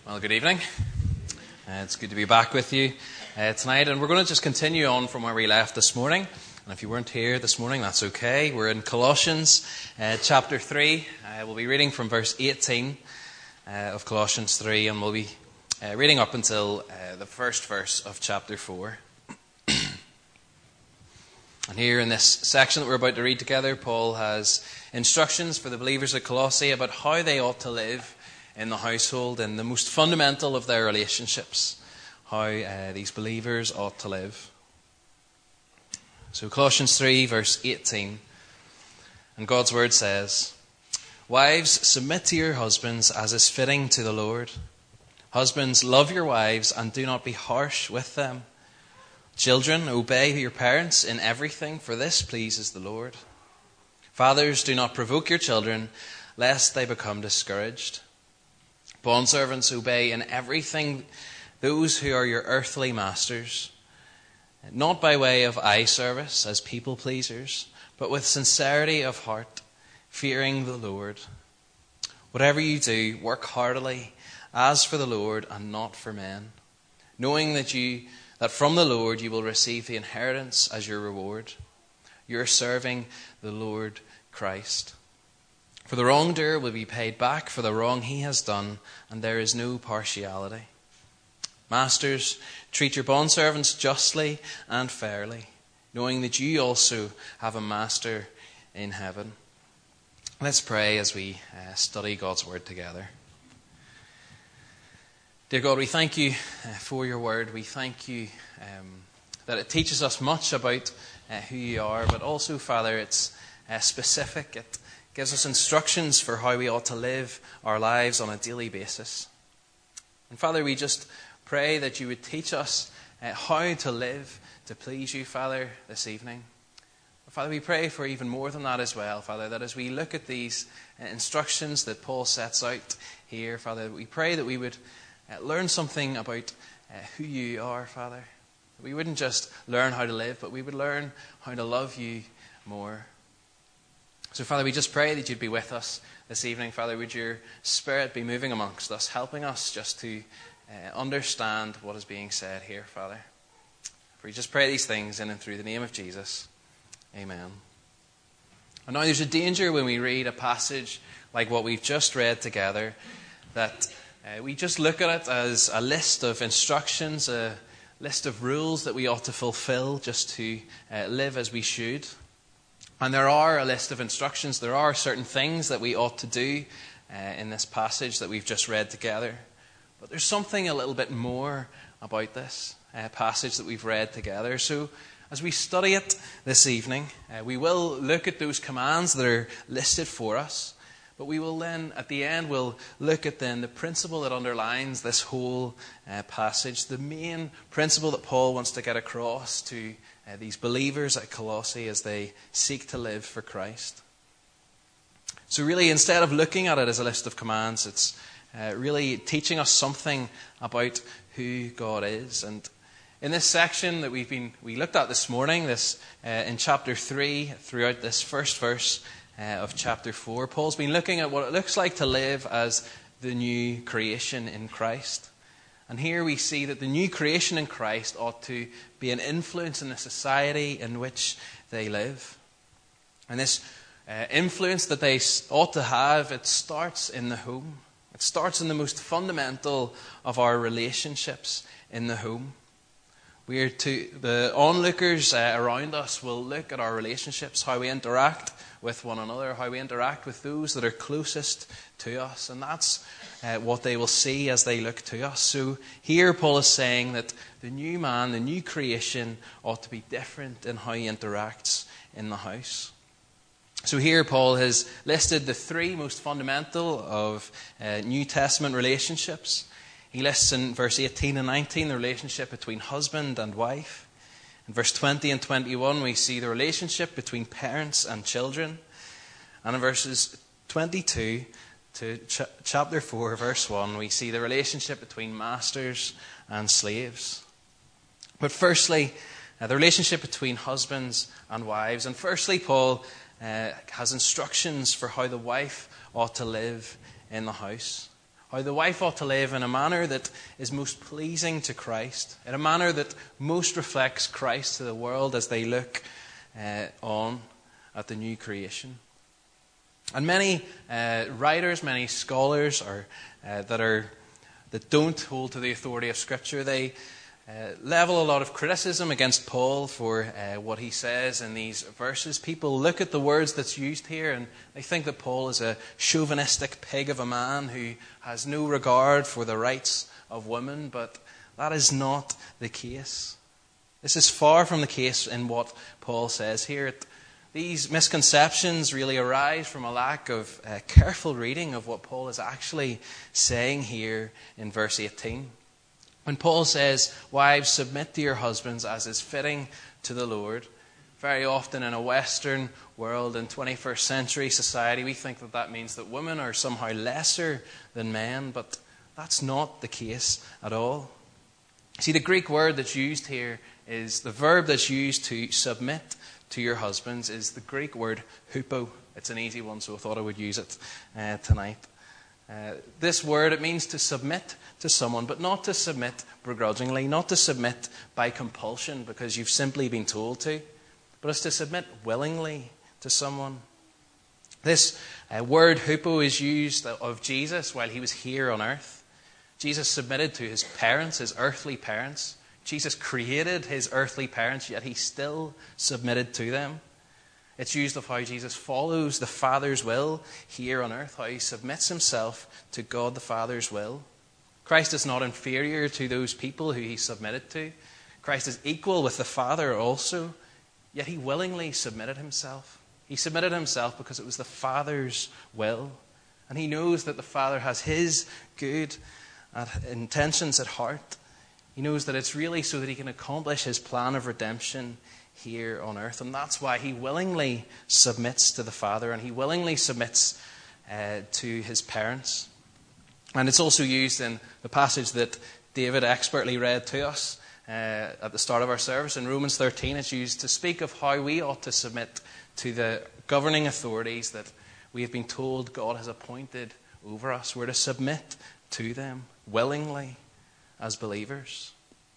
Well, good evening. It's good to be back with you tonight, and we're going to just continue on from where we left this morning. And if you weren't here this morning, that's okay. We're in Colossians chapter 3. We'll be reading from verse 18 of Colossians 3, and we'll be reading up until the first verse of chapter 4. And here in this section that we're about to read together, Paul has instructions for the believers at Colossae about how they ought to live in the household, in the most fundamental of their relationships, how these believers ought to live. So Colossians 3 verse 18, and God's word says, "Wives, submit to your husbands as is fitting to the Lord. Husbands, love your wives and do not be harsh with them. Children, obey your parents in everything, for this pleases the Lord. Fathers, do not provoke your children, lest they become discouraged. Bondservants, obey in everything those who are your earthly masters, not by way of eye service as people pleasers, but with sincerity of heart, fearing the Lord. Whatever you do, work heartily, as for the Lord and not for men, knowing that from the Lord you will receive the inheritance as your reward. You are serving the Lord Christ. For the wrongdoer will be paid back for the wrong he has done, and there is no partiality. Masters, treat your bondservants justly and fairly, knowing that you also have a master in heaven." Let's pray as we study God's word together. Dear God, we thank you for your word. We thank you that it teaches us much about who you are, but also, Father, it's specific. It gives us instructions for how we ought to live our lives on a daily basis. And Father, we just pray that you would teach us how to live to please you, Father, this evening. But Father, we pray for even more than that as well, Father, that as we look at these instructions that Paul sets out here, Father, we pray that we would learn something about who you are, Father. We wouldn't just learn how to live, but we would learn how to love you more. So, Father, we just pray that you'd be with us this evening. Father, would your Spirit be moving amongst us, helping us just to understand what is being said here, Father. We just pray these things in and through the name of Jesus. Amen. And now there's a danger when we read a passage like what we've just read together, that we just look at it as a list of instructions, a list of rules that we ought to fulfill just to live as we should. And there are a list of instructions. There are certain things that we ought to do in this passage that we've just read together. But there's something a little bit more about this passage that we've read together. So as we study it this evening, we will look at those commands that are listed for us. But we will then, at the end, we'll look at then the principle that underlines this whole passage, the main principle that Paul wants to get across to these believers at Colossae as they seek to live for Christ. So really, instead of looking at it as a list of commands, it's really teaching us something about who God is. And in this section that we looked at this morning, this in chapter 3, throughout this first verse of chapter 4, Paul's been looking at what it looks like to live as the new creation in Christ. And here we see that the new creation in Christ ought to be an influence in the society in which they live. And this influence that they ought to have, it starts in the home. It starts in the most fundamental of our relationships in the home. The onlookers around us will look at our relationships, how we interact with one another, how we interact with those that are closest to us. And that's what they will see as they look to us. So here Paul is saying that the new man, the new creation, ought to be different in how he interacts in the house. So here Paul has listed the three most fundamental of New Testament relationships. He lists in verse 18 and 19 the relationship between husband and wife. In verse 20 and 21 we see the relationship between parents and children. And in verses 22 to chapter 4 verse 1 we see the relationship between masters and slaves. But firstly, the relationship between husbands and wives. And firstly, Paul has instructions for how the wife ought to live in the house. how the wife ought to live in a manner that is most pleasing to Christ, in a manner that most reflects Christ to the world as they look on at the new creation. And many writers, many scholars that don't hold to the authority of Scripture, they level a lot of criticism against Paul for what he says in these verses. People look at the words that's used here and they think that Paul is a chauvinistic pig of a man who has no regard for the rights of women, but that is not the case. This is far from the case in what Paul says here. These misconceptions really arise from a lack of careful reading of what Paul is actually saying here in verse 18. When Paul says, "Wives, submit to your husbands as is fitting to the Lord," very often in a Western world, in 21st century society, we think that that means that women are somehow lesser than men, but that's not the case at all. See, the Greek word that's used here is the verb that's used to submit to your husbands is the Greek word hupo. It's an easy one, so I thought I would use it tonight. This word, it means to submit to someone, but not to submit begrudgingly, not to submit by compulsion because you've simply been told to, but it's to submit willingly to someone. This word hupo is used of Jesus while he was here on earth. Jesus submitted to his parents, his earthly parents. Jesus created his earthly parents, yet he still submitted to them. It's used of how Jesus follows the Father's will here on earth, how he submits himself to God the Father's will. Christ is not inferior to those people who he submitted to. Christ is equal with the Father also, yet he willingly submitted himself. He submitted himself because it was the Father's will. And he knows that the Father has his good intentions at heart. He knows that it's really so that he can accomplish his plan of redemption here on earth. And that's why he willingly submits to the Father and he willingly submits to his parents. And it's also used in the passage that David expertly read to us at the start of our service. In Romans 13, it's used to speak of how we ought to submit to the governing authorities that we have been told God has appointed over us. We're to submit to them willingly as believers.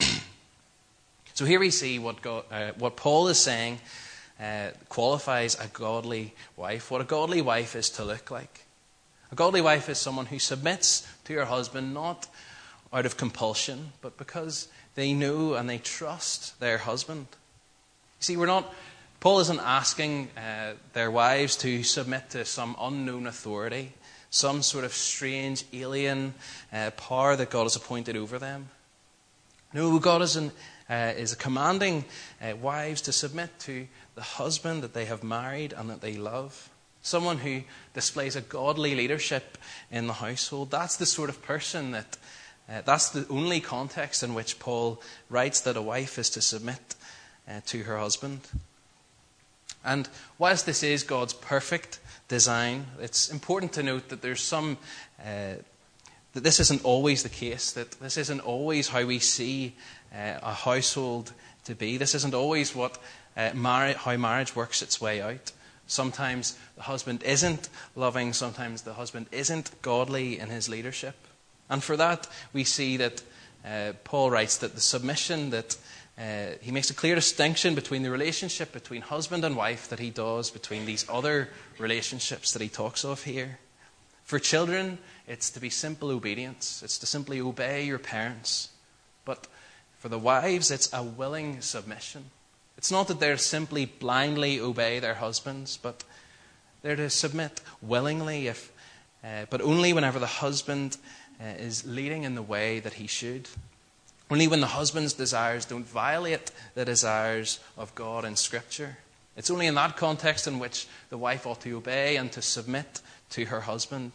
So here we see what Paul is saying qualifies a godly wife, what a godly wife is to look like. A godly wife is someone who submits to her husband not out of compulsion, but because they know and they trust their husband. You see, Paul isn't asking their wives to submit to some unknown authority, some sort of strange alien power that God has appointed over them. No, God is commanding wives to submit to the husband that they have married and that they love. Someone who displays a godly leadership in the household. That's the sort of person that's the only context in which Paul writes that a wife is to submit to her husband. And whilst this is God's perfect design, it's important to note that there's that this isn't always the case, that this isn't always how we see a household to be. This isn't always how marriage works its way out. Sometimes the husband isn't loving, sometimes the husband isn't godly in his leadership. And for that, we see that Paul writes that the submission that he makes a clear distinction between the relationship between husband and wife that he does between these other relationships that he talks of here. For children, it's to be simple obedience. It's to simply obey your parents. But for the wives, it's a willing submission. It's not that they're simply blindly obey their husbands, but they're to submit willingly, but only whenever the husband is leading in the way that he should. Only when the husband's desires don't violate the desires of God in Scripture. It's only in that context in which the wife ought to obey and to submit to her husband.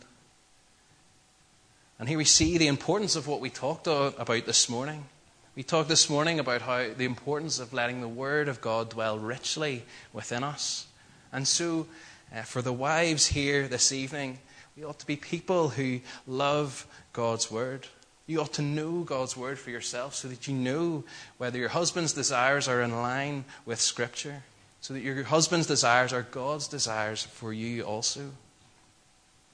And here we see the importance of what we talked about this morning. We talked this morning about how the importance of letting the Word of God dwell richly within us. And so, for the wives here this evening, we ought to be people who love God's Word. You ought to know God's Word for yourself so that you know whether your husband's desires are in line with Scripture, so that your husband's desires are God's desires for you also.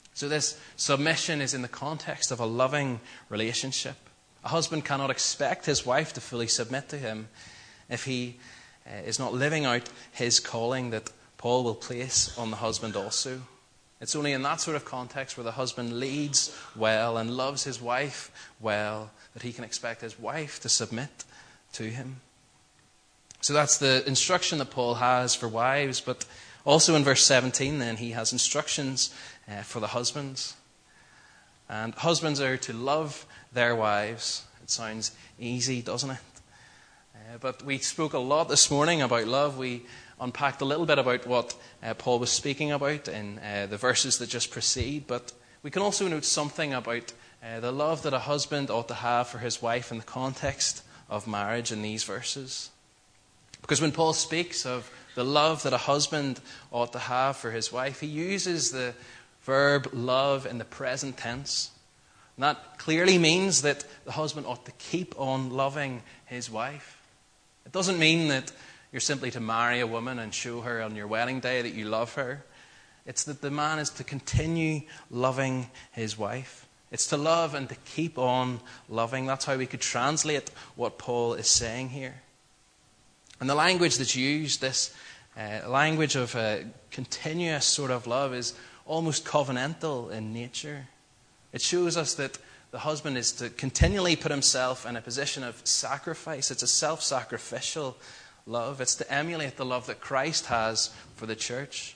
So this submission is in the context of a loving relationship. A husband cannot expect his wife to fully submit to him if he is not living out his calling that Paul will place on the husband also. It's only in that sort of context where the husband leads well and loves his wife well that he can expect his wife to submit to him. So that's the instruction that Paul has for wives, but also in verse 17 then he has instructions for the husbands. And husbands are to love their wives. It sounds easy, doesn't it? But we spoke a lot this morning about love. We unpacked a little bit about what Paul was speaking about in the verses that just precede. But we can also note something about the love that a husband ought to have for his wife in the context of marriage in these verses. Because when Paul speaks of the love that a husband ought to have for his wife, he uses the verb love in the present tense. And that clearly means that the husband ought to keep on loving his wife. It doesn't mean that you're simply to marry a woman and show her on your wedding day that you love her. It's that the man is to continue loving his wife. It's to love and to keep on loving. That's how we could translate what Paul is saying here. And the language that's used, this language of a continuous sort of love, is almost covenantal in nature. It shows us that the husband is to continually put himself in a position of sacrifice. It's a self-sacrificial love. It's to emulate the love that Christ has for the church.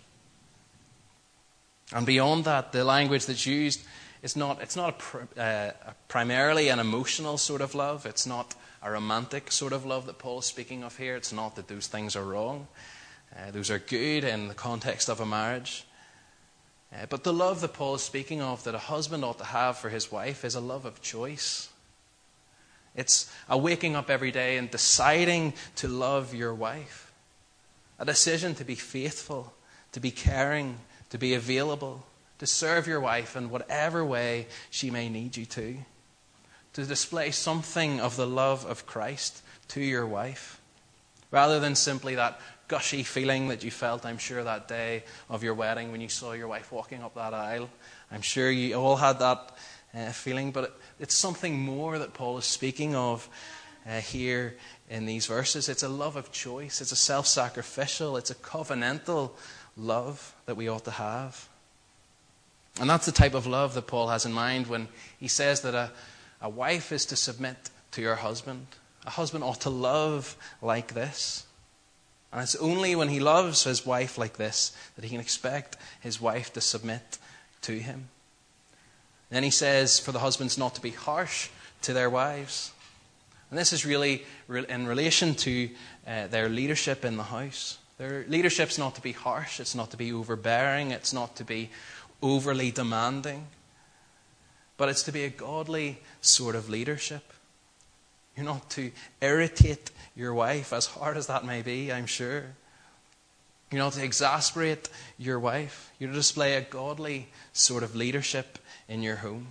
And beyond that, the language that's used is not primarily an emotional sort of love. It's not a romantic sort of love that Paul is speaking of here. It's not that those things are wrong. Those are good in the context of a marriage. But the love that Paul is speaking of, that a husband ought to have for his wife, is a love of choice. It's a waking up every day and deciding to love your wife. A decision to be faithful, to be caring, to be available, to serve your wife in whatever way she may need you to display something of the love of Christ to your wife, rather than simply that gushy feeling that you felt, I'm sure, that day of your wedding when you saw your wife walking up that aisle. I'm sure you all had that feeling, but it's something more that Paul is speaking of here in these verses. It's a love of choice. It's a self-sacrificial, it's a covenantal love that we ought to have. And that's the type of love that Paul has in mind when he says that a wife is to submit to her husband. A husband ought to love like this. And it's only when he loves his wife like this that he can expect his wife to submit to him. Then he says for the husbands not to be harsh to their wives. And this is really in relation to their leadership in the house. Their leadership's not to be harsh. It's not to be overbearing. It's not to be overly demanding. But it's to be a godly sort of leadership. You're not to irritate your wife, as hard as that may be, I'm sure. You're not to exasperate your wife. You're to display a godly sort of leadership in your home.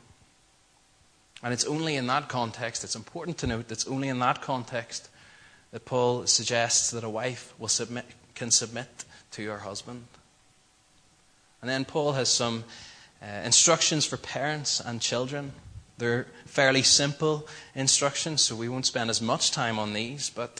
And it's only in that context, it's important to note, it's only in that context that Paul suggests that a wife can submit to her husband. And then Paul has some instructions for parents and children. They're fairly simple instructions, so we won't spend as much time on these. But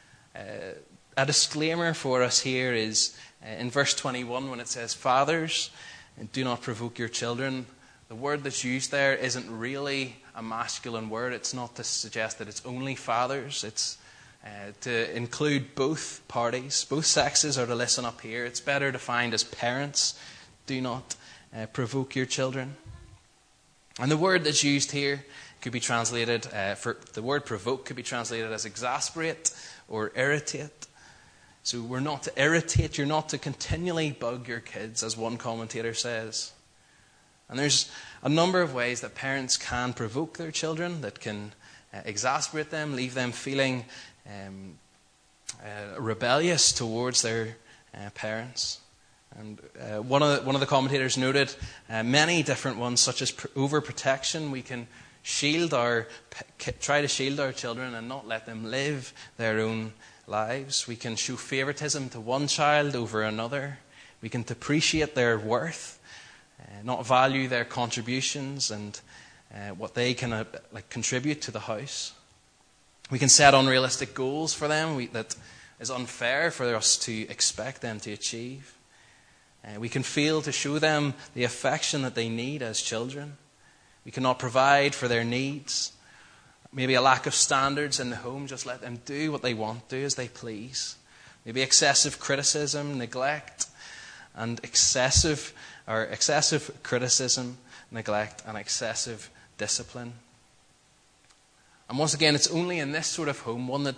a disclaimer for us here is in verse 21 when it says, "Fathers, do not provoke your children." The word that's used there isn't really a masculine word. It's not to suggest that it's only fathers. It's to include both parties. Both sexes are to listen up here. It's better defined as parents. Do not provoke your children. And the word that's used here could be translated, the word provoke could be translated as exasperate or irritate. So we're not to irritate, you're not to continually bug your kids, as one commentator says. And there's a number of ways that parents can provoke their children, that can exasperate them, leave them feeling rebellious towards their parents. And one of the commentators noted many different ones, such as overprotection. We can try to shield our children and not let them live their own lives. We can show favoritism to one child over another. We can depreciate their worth not value their contributions and what they can contribute to the house. We can set unrealistic goals for them that is unfair for us to expect them to achieve. We can fail to show them the affection that they need as children. We cannot provide for their needs. Maybe a lack of standards in the home, just let them do what they want, do as they please. Maybe excessive criticism, neglect, and excessive criticism, neglect, and excessive discipline. And once again, it's only in this sort of home, one that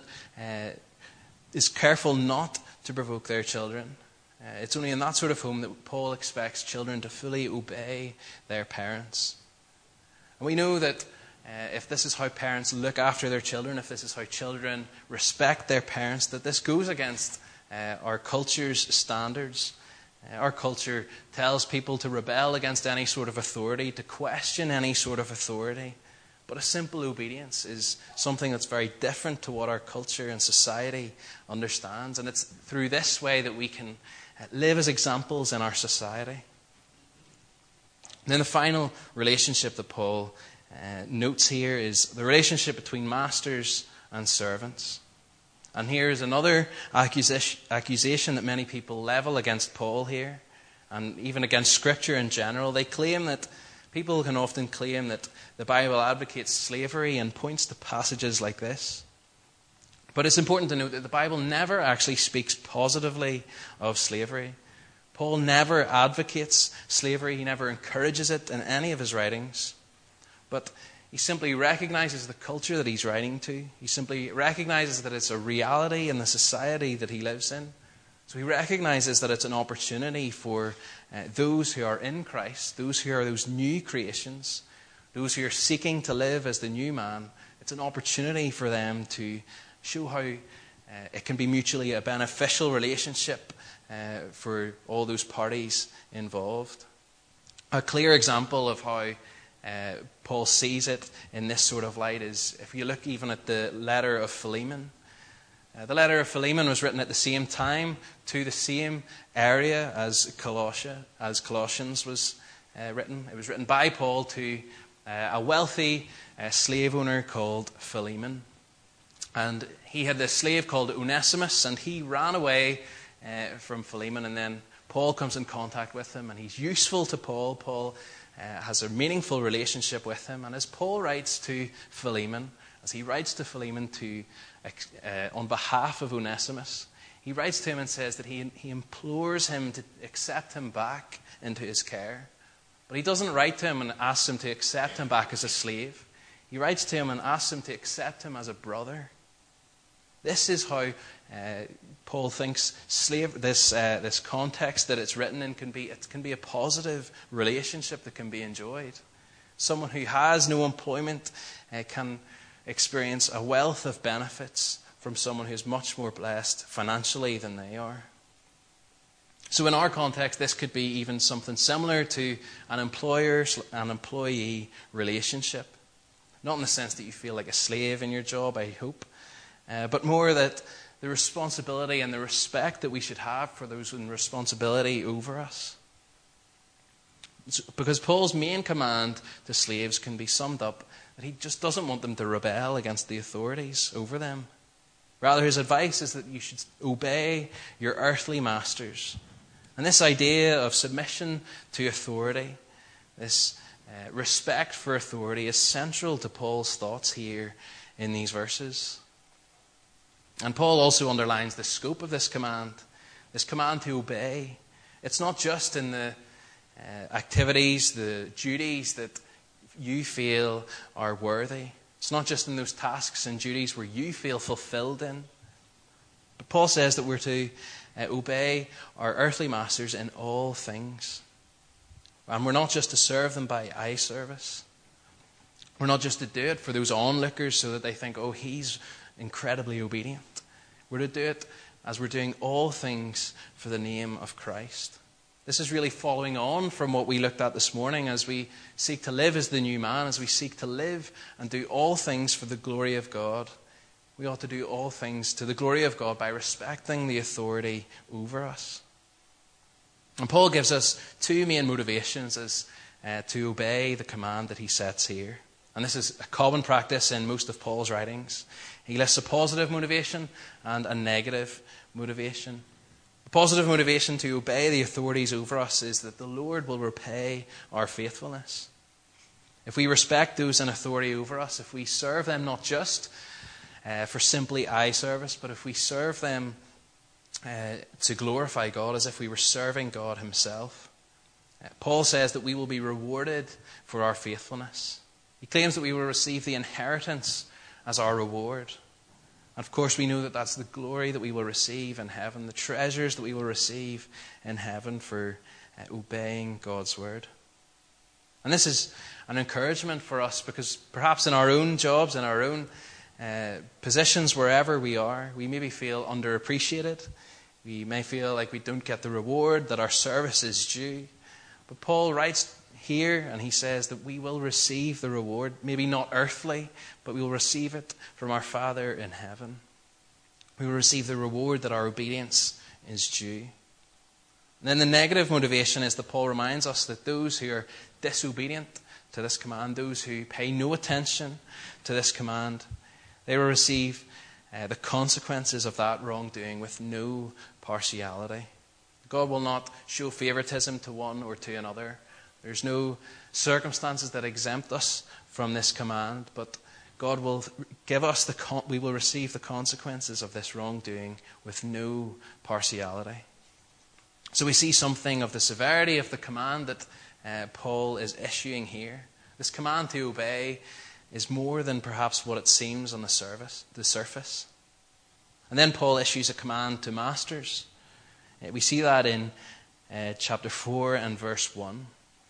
is careful not to provoke their children. It's only in that sort of home that Paul expects children to fully obey their parents. And we know that if this is how parents look after their children, if this is how children respect their parents, that this goes against our culture's standards. Our culture tells people to rebel against any sort of authority, to question any sort of authority. But a simple obedience is something that's very different to what our culture and society understands. And it's through this way that we can live as examples in our society. And then the final relationship that Paul notes here is the relationship between masters and servants. And here is another accusation that many people level against Paul here, and even against Scripture in general. People can often claim that the Bible advocates slavery and points to passages like this. But it's important to note that the Bible never actually speaks positively of slavery. Paul never advocates slavery. He never encourages it in any of his writings. But he simply recognizes the culture that he's writing to. He simply recognizes that it's a reality in the society that he lives in. So he recognizes that it's an opportunity for those who are in Christ, those who are those new creations, those who are seeking to live as the new man. It's an opportunity for them to show how it can be mutually a beneficial relationship for all those parties involved. A clear example of how Paul sees it in this sort of light is if you look even at the letter of Philemon. The letter of Philemon was written at the same time to the same area as Colossians was written. It was written by Paul to a wealthy slave owner called Philemon. And he had this slave called Onesimus, and he ran away from Philemon, and then Paul comes in contact with him, and he's useful to Paul. Paul has a meaningful relationship with him, and as Paul writes to Philemon, as he writes to Philemon on behalf of Onesimus, he writes to him and says that he implores him to accept him back into his care. But he doesn't write to him and ask him to accept him back as a slave. He writes to him and asks him to accept him as a brother. This is how Paul thinks this context that it's written in can be a positive relationship that can be enjoyed. Someone who has no employment can experience a wealth of benefits from someone who's much more blessed financially than they are. So in our context, this could be even something similar to an employer and employee relationship. Not in the sense that you feel like a slave in your job, I hope, but more that the responsibility and the respect that we should have for those in responsibility over us. Because Paul's main command to slaves can be summed up that he just doesn't want them to rebel against the authorities over them. Rather, his advice is that you should obey your earthly masters. And this idea of submission to authority, this respect for authority, is central to Paul's thoughts here in these verses. And Paul also underlines the scope of this command to obey. It's not just in the activities, the duties that you feel are worthy. It's not just in those tasks and duties where you feel fulfilled in. But Paul says that we're to obey our earthly masters in all things. And we're not just to serve them by eye service. We're not just to do it for those onlookers so that they think, oh, he's incredibly obedient. We're to do it as we're doing all things for the name of Christ. This is really following on from what we looked at this morning as we seek to live as the new man, as we seek to live and do all things for the glory of God. We ought to do all things to the glory of God by respecting the authority over us. And Paul gives us two main motivations as to obey the command that he sets here. And this is a common practice in most of Paul's writings. He lists a positive motivation and a negative motivation. The positive motivation to obey the authorities over us is that the Lord will repay our faithfulness. If we respect those in authority over us, if we serve them not just for simply eye service, but if we serve them to glorify God as if we were serving God himself, Paul says that we will be rewarded for our faithfulness. He claims that we will receive the inheritance as our reward. And of course we know that that's the glory that we will receive in heaven, the treasures that we will receive in heaven for obeying God's word. And this is an encouragement for us because perhaps in our own jobs, in our own positions, wherever we are, we maybe feel underappreciated. We may feel like we don't get the reward that our service is due. But Paul writes here and he says that we will receive the reward, maybe not earthly, but we will receive it from our Father in heaven. We will receive the reward that our obedience is due. And then the negative motivation is that Paul reminds us that those who are disobedient to this command, those who pay no attention to this command, they will receive the consequences of that wrongdoing with no partiality. God will not show favoritism to one or to another. There's no circumstances that exempt us from this command, but God will give us we will receive the consequences of this wrongdoing with no partiality. So we see something of the severity of the command that Paul is issuing here. This command to obey is more than perhaps what it seems on the surface. And then Paul issues a command to masters. We see that in chapter 4 and verse 1.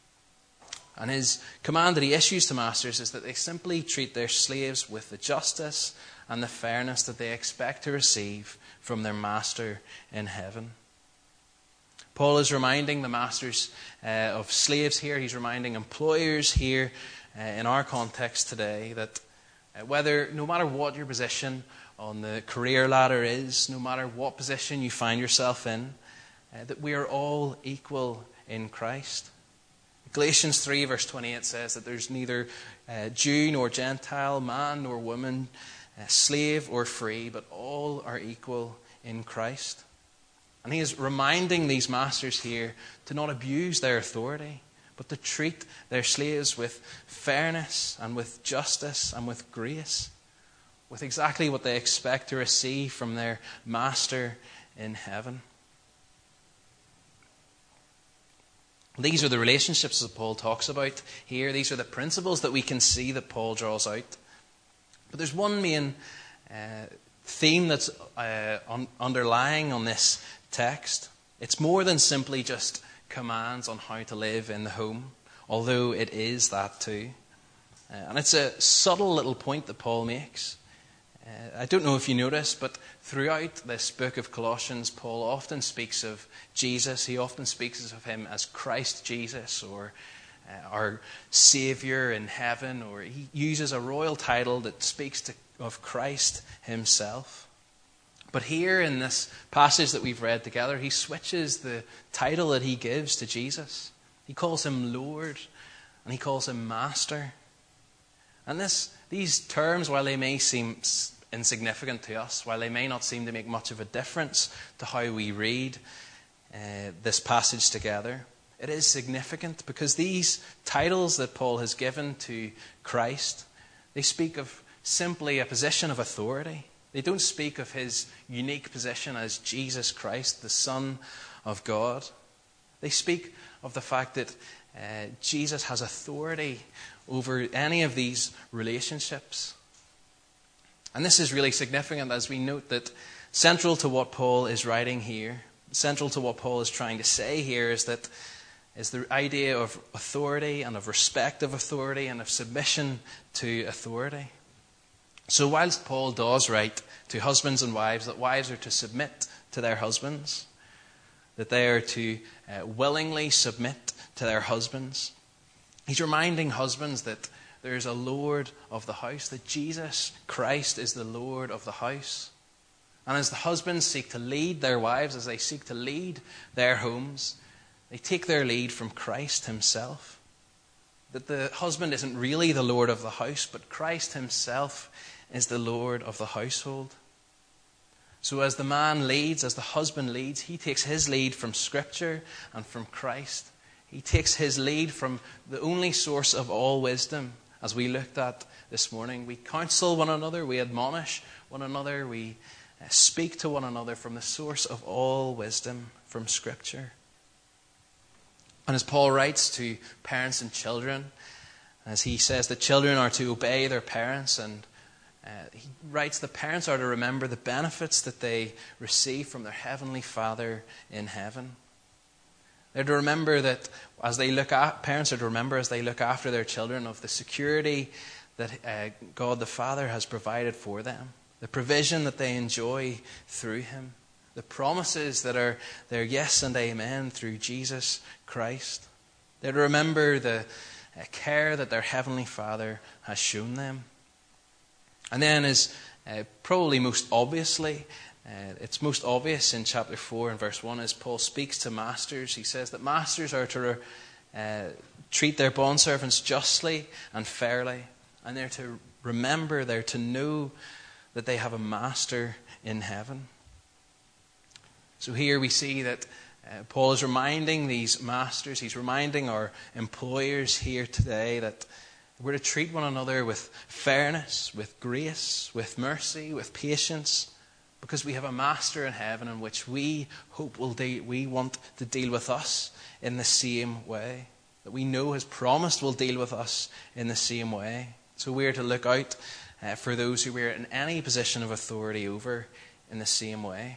And his command that he issues to masters is that they simply treat their slaves with the justice and the fairness that they expect to receive from their master in heaven. Paul is reminding the masters of slaves here. He's reminding employers here in our context today that no matter what your position on the career ladder is, no matter what position you find yourself in, that we are all equal in Christ. Galatians 3 verse 28 says that there's neither Jew nor Gentile, man nor woman, slave or free, but all are equal in Christ. And he is reminding these masters here to not abuse their authority, but to treat their slaves with fairness and with justice and with grace, with exactly what they expect to receive from their master in heaven. These are the relationships that Paul talks about here. These are the principles that we can see that Paul draws out. But there's one main theme that's underlying on this text. It's more than simply just commands on how to live in the home, although it is that too. And it's a subtle little point that Paul makes. I don't know if you noticed, but throughout this book of Colossians, Paul often speaks of Jesus. He often speaks of him as Christ Jesus, or our Savior in heaven, or he uses a royal title that speaks of Christ himself. But here in this passage that we've read together, he switches the title that he gives to Jesus. He calls him Lord, and he calls him Master. And these terms, while they may seem insignificant to us, while they may not seem to make much of a difference to how we read this passage together, it is significant because these titles that Paul has given to Christ, they speak of simply a position of authority. They don't speak of his unique position as Jesus Christ, the Son of God. They speak of the fact that Jesus has authority over any of these relationships. And this is really significant as we note that central to what Paul is writing here, central to what Paul is trying to say here is the idea of authority and of respect of authority and of submission to authority. So whilst Paul does write to husbands and wives that wives are to submit to their husbands, that they are to willingly submit to their husbands, he's reminding husbands that there is a Lord of the house, that Jesus Christ is the Lord of the house. And as the husbands seek to lead their wives, as they seek to lead their homes, They take their lead from Christ himself. That the husband isn't really the Lord of the house, but Christ himself is the Lord of the household. So as the man leads, as the husband leads, he takes his lead from Scripture and from Christ. He takes his lead from the only source of all wisdom, as we looked at this morning. We counsel one another, we admonish one another, we speak to one another from the source of all wisdom, from Scripture. And as Paul writes to parents and children, as he says that children are to obey their parents, and he writes that parents are to remember the benefits that they receive from their heavenly Father in heaven. They're to remember that parents are to remember as they look after their children of the security that God the Father has provided for them, the provision that they enjoy through him, the promises that are their yes and amen through Jesus Christ. They're to remember the care that their heavenly Father has shown them. And then probably most obviously, it's most obvious in chapter 4 and verse 1 as Paul speaks to masters. He says that masters are to treat their bondservants justly and fairly. And they're to remember, they're to know that they have a master in heaven. So here we see that Paul is reminding these masters, he's reminding our employers here today that we're to treat one another with fairness, with grace, with mercy, with patience, because we have a master in heaven in which we hope we want to deal with us in the same way, that we know has promised will deal with us in the same way. So we are to look out for those who we are in any position of authority over in the same way.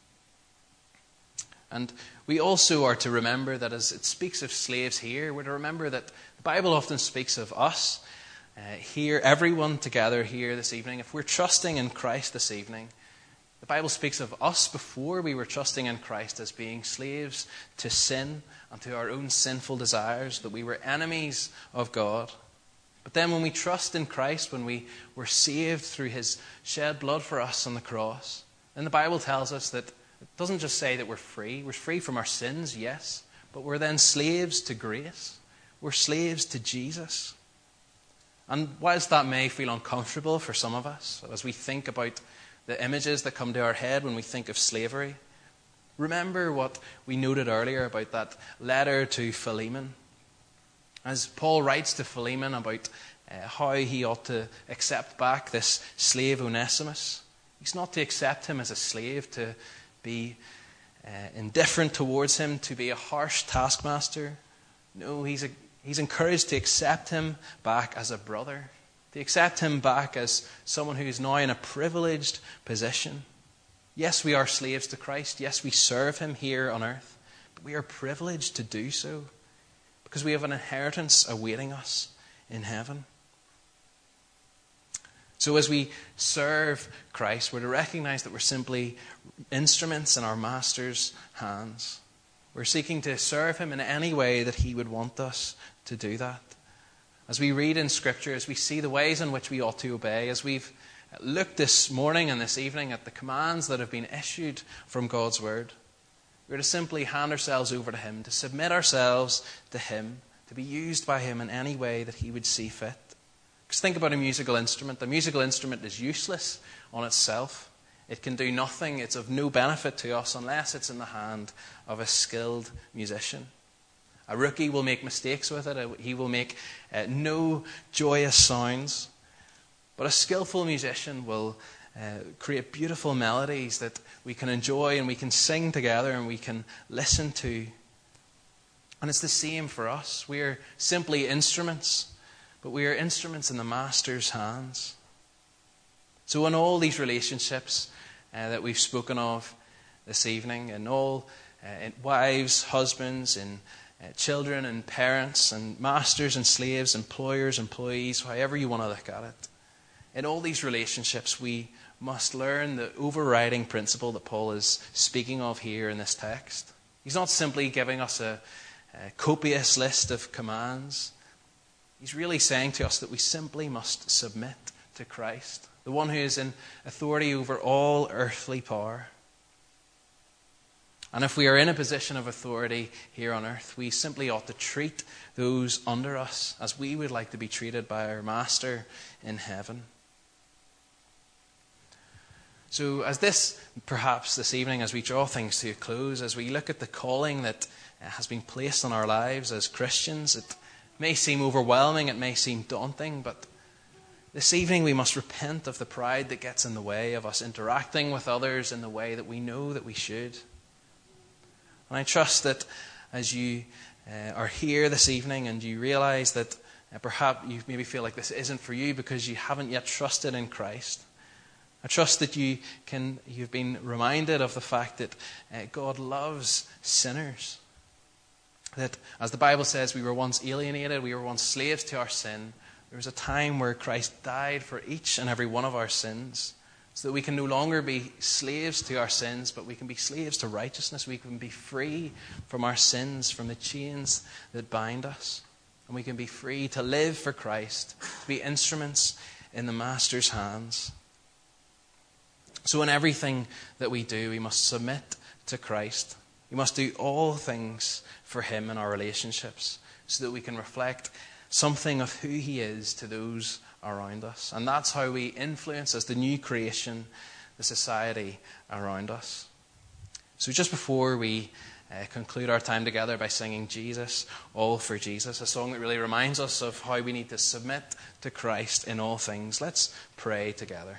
And we also are to remember that as it speaks of slaves here, we're to remember that the Bible often speaks of us here, everyone together here this evening. If we're trusting in Christ this evening, the Bible speaks of us before we were trusting in Christ as being slaves to sin and to our own sinful desires, that we were enemies of God. But then when we trust in Christ, when we were saved through his shed blood for us on the cross, then the Bible tells us that it doesn't just say that we're free. We're free from our sins, yes, but we're then slaves to grace. We're slaves to Jesus. And whilst that may feel uncomfortable for some of us, as we think about the images that come to our head when we think of slavery, remember what we noted earlier about that letter to Philemon. As Paul writes to Philemon about how he ought to accept back this slave Onesimus, he's not to accept him as a slave, to be indifferent towards him, to be a harsh taskmaster. No, he's encouraged to accept him back as a brother, to accept him back as someone who is now in a privileged position. Yes, we are slaves to Christ. Yes, we serve him here on earth, but we are privileged to do so because we have an inheritance awaiting us in heaven. So as we serve Christ, we're to recognize that we're simply instruments in our Master's hands. We're seeking to serve him in any way that he would want us to do that. As we read in Scripture, as we see the ways in which we ought to obey, as we've looked this morning and this evening at the commands that have been issued from God's Word, we're to simply hand ourselves over to him, to submit ourselves to him, to be used by him in any way that he would see fit. Because think about a musical instrument. The musical instrument is useless on itself. It can do nothing. It's of no benefit to us unless it's in the hand of a skilled musician. A rookie will make mistakes with it. He will make no joyous sounds. But a skillful musician will create beautiful melodies that we can enjoy and we can sing together and we can listen to. And it's the same for us. We are simply instruments, but we are instruments in the Master's hands. So in all these relationships that we've spoken of this evening, in all in wives, husbands, and children and parents, and masters and slaves, employers, employees, however you want to look at it, in all these relationships we must learn the overriding principle that Paul is speaking of here in this text. He's not simply giving us a copious list of commands. He's really saying to us that we simply must submit to Christ, the one who is in authority over all earthly power. And if we are in a position of authority here on earth, we simply ought to treat those under us as we would like to be treated by our Master in heaven. So perhaps this evening, as we draw things to a close, as we look at the calling that has been placed on our lives as Christians, it may seem overwhelming, it may seem daunting, but this evening we must repent of the pride that gets in the way of us interacting with others in the way that we know that we should. And I trust that as you are here this evening and you realize that perhaps you maybe feel like this isn't for you because you haven't yet trusted in Christ, I trust that you've been reminded of the fact that God loves sinners. That, as the Bible says, we were once alienated, we were once slaves to our sin. There was a time where Christ died for each and every one of our sins, so that we can no longer be slaves to our sins, but we can be slaves to righteousness. We can be free from our sins, from the chains that bind us. And we can be free to live for Christ, to be instruments in the Master's hands. So in everything that we do, we must submit to Christ. We must do all things for Him in our relationships so that we can reflect something of who He is to those around us. And that's how we influence, as the new creation, the society around us. So just before we conclude our time together by singing Jesus, All for Jesus, a song that really reminds us of how we need to submit to Christ in all things, let's pray together.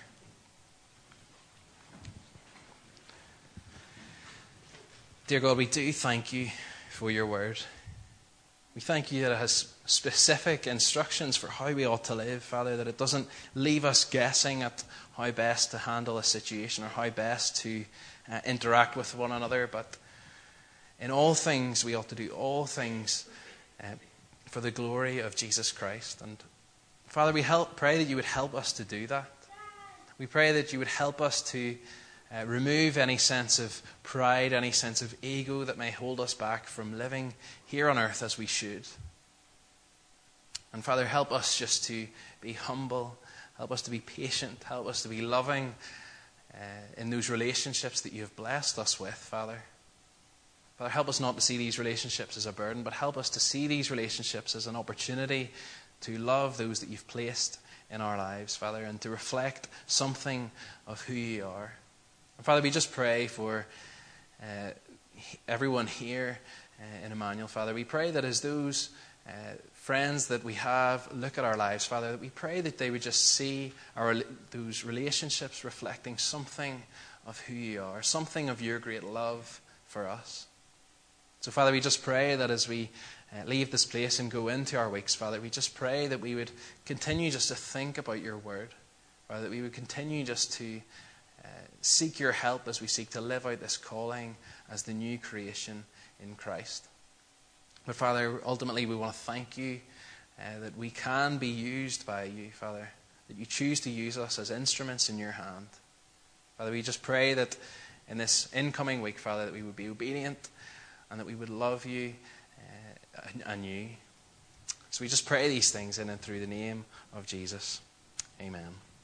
Dear God, we do thank you for your word. We thank you that it has specific instructions for how we ought to live, Father, that it doesn't leave us guessing at how best to handle a situation or how best to interact with one another, but in all things we ought to do all things for the glory of Jesus Christ. And Father, we pray that you would help us to do that. We pray that you would help us to remove any sense of pride, any sense of ego that may hold us back from living here on earth as we should. And Father, help us just to be humble, help us to be patient, help us to be loving in those relationships that you have blessed us with, Father. Father, help us not to see these relationships as a burden, but help us to see these relationships as an opportunity to love those that you've placed in our lives, Father, and to reflect something of who you are. And Father, we just pray for everyone here in Emmanuel, Father. We pray that as those friends that we have look at our lives, Father, that we pray that they would just see those relationships reflecting something of who you are, something of your great love for us. So, Father, we just pray that as we leave this place and go into our weeks, Father, we just pray that we would continue just to think about your word, Father, that we would continue just to seek your help as we seek to live out this calling as the new creation in Christ. But Father, ultimately we want to thank you that we can be used by you, Father, that you choose to use us as instruments in your hand. Father, we just pray that in this incoming week, Father, that we would be obedient and that we would love you anew. So we just pray these things in and through the name of Jesus. Amen.